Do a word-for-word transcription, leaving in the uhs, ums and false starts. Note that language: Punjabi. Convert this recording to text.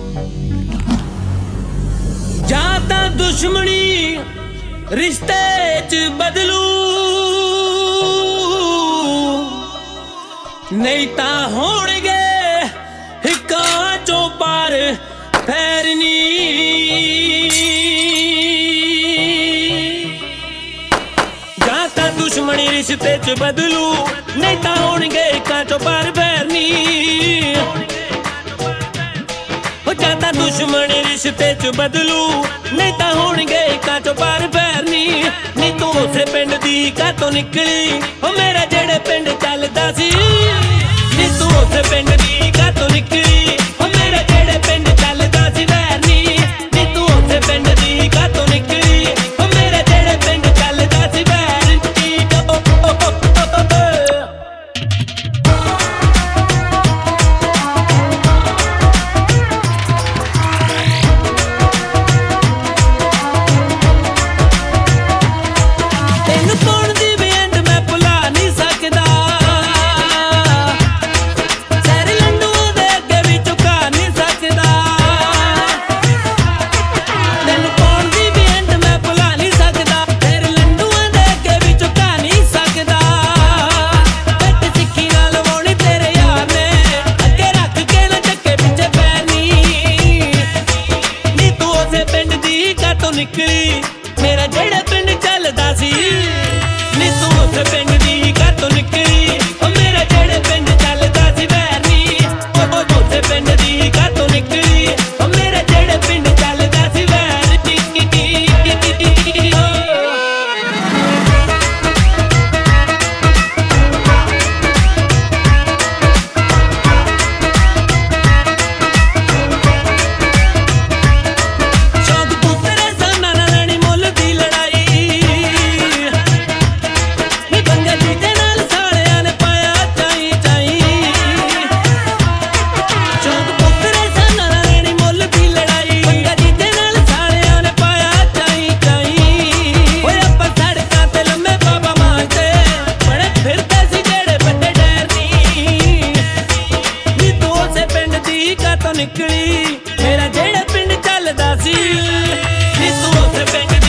ਜਾਂ ਤਾਂ ਦੁਸ਼ਮਣੀ ਰਿਸ਼ਤੇ ਚ ਬਦਲੂ, ਨਹੀਂ ਤਾਂ ਹੋਣਗੇ ਹਿੱਕਾਂ ਚੋਂ ਪਾਰ ਫੈਰਨੀ। ਜਾਂ ਤਾਂ ਦੁਸ਼ਮਣੀ ਰਿਸ਼ਤੇ ਚ ਬਦਲੂ, ਨਹੀਂ ਤਾਂ ਹੋਣਗੇ ਹਿੱਕਾਂ ਚੋਂ ਪਾਰ ਫੈਰਨੀ। ਜਾਂ ਤਾਂ ਦੁਸ਼ਮਣੀ ਰਿਸ਼ਤੇ ਚ ਬਦਲੂ, ਨਹੀਂ ਤਾਂ ਹੋਣਗੇ ਹਿੱਕਾਂ ਚੋਂ ਪਾਰ ਫੈਰਨੀ। ਨੀ ਤੂੰ ਉਸੇ ਪਿੰਡ ਦੀ ਕਾਤੋਂ ਨਿਕਲੀ, ਉਹ ਮੇਰਾ ਜਿਹੜੇ ਪਿੰਡ ਚੱਲਦਾ ਸੀ। ਨੀ ਤੂੰ ਉਸੇ ਪਿੰਡ ਦੀ ਕਾਤੋਂ ਨਿਕਲੀ, ਉਹ ਮੇਰਾ ਜਿਹੜੇ ਪਿੰਡ ਚੱਲਦਾ ਸੀ ਵੈਰਨੀ। ਨੀ ਤੂੰ ਉਸੇ ਪਿੰਡ ਦੀ ਕਾਤੋਂ ਨਿਕਲੀ, ਉਹ ਮੇਰਾ ਜਿਹੜੇ ਪਿੰਡ ਚੱਲਦਾ ਸੀ ਵੈਰਨੀ। ਤੈਨੂੰ ਪਾਉਣ ਦੀ ਬੇਅੰਤ ਮੈਂ ਭੁਲਾ ਨਹੀਂ ਸਕਦਾ, ਸਾਰੇ ਲੰਡੂਆਂ ਦੇ ਅੱਗੇ ਵੀ ਝੁਕਾ ਨਹੀਂ ਸਕਦਾ। ਤੈਨੂੰ ਪਾਉਣ ਦੀ ਬੇਅੰਤ ਮੈਂ ਭੁਲਾ ਨਹੀਂ ਸਕਦਾ, ਸਾਰੇ ਲੰਡੂਆਂ ਦੇ ਅੱਗੇ ਵੀ ਝੁਕਾ ਨਹੀਂ ਸਕਦਾ। ਬੱਟ ਸਿੱਖੀ ਨਾਲ ਲਵਾਉਣੀ ਤੇਰੇ ਯਾਰ ਨੇ, ਅੱਗੇ ਰੱਖ ਕੇ ਨਾ ਚੱਕੇ ਪਿੱਛੇ ਪੈਣੀ। ਨੀ ਤੂੰ ਉਸੇ ਪਿੰਡ ਦੀ ਕਾਤੋਂ ਨਿਕਲੀ, ਮੇਰਾ ਜਿਹੜਾ ਪਿੰਡ ਚੱਲਦਾ ਸੀ। ਨੀ ਤੂੰ ਉਸੇ ਪਿੰਡ ਦੀ ਕਾਤੋਂ ਨਿਕਲੀ, ਉਹ ਮੇਰਾ ਜਿਹੜੇ ਪਿੰਡ ਚੱਲਦਾ ਸੀ ਵੈਰਨੀ। ਉਹ ਉਸੇ ਪਿੰਡ ਦੀ ਕਾਤੋਂ ਨਿਕਲੀ, ਉਹ ਮੇਰਾ ਜਿਹੜੇ ਪਿੰਡ ਚੱਲਦਾ ਸੀ ਵੈਰਨੀ। ਸ਼ੌਕ ਪੁੱਤਰੇ ਸਾਨਾ ਨਾਲ ਲੈਣੀ ਮੁੱਲ ਦੀ ਲੜਾਈ, ਨੀ ਬੰਗਾ ਜੀਜੇ ਨਾਲ ਸਾਲਿਆਂ ਨੇ ਪਾਇਆ ਚਾਈ ਚਾਈ। ਸ਼ੌਕ ਪੁੱਤਰੇ ਸਾਨਾ ਨਾਲ ਲੈਣੀ ਮੁੱਲ ਦੀ ਲੜਾਈ, ਬੰਗਾ ਜੀਜੇ ਨਾਲ ਸਾਲਿਆਂ ਨੇ ਪਾਇਆ ਚਾਈ ਚਾਈ। ਓਏ ਆਪਾਂ ਸੜਕਾਂ ਤੇ ਲੰਮੇ ਬਾਬਾ ਮਾਰਦੇ, ਬੜੇ ਫਿਰਦੇ ਸੀ ਜਿਹੜੇ ਵੱਡੇ ਡੈਰਨੀ। ਨੀ ਤੂੰ ਉਸੇ ਪਿੰਡ ਦੀ ਕਾਤੋਂ ਨਿਕਲੀ, ਮੇਰਾ ਜਿਹੜਾ ਪਿੰਡ ਚੱਲਦਾ ਸੀ। ਨੀ ਤੂੰ ਉਸੇ ਪਿੰਡ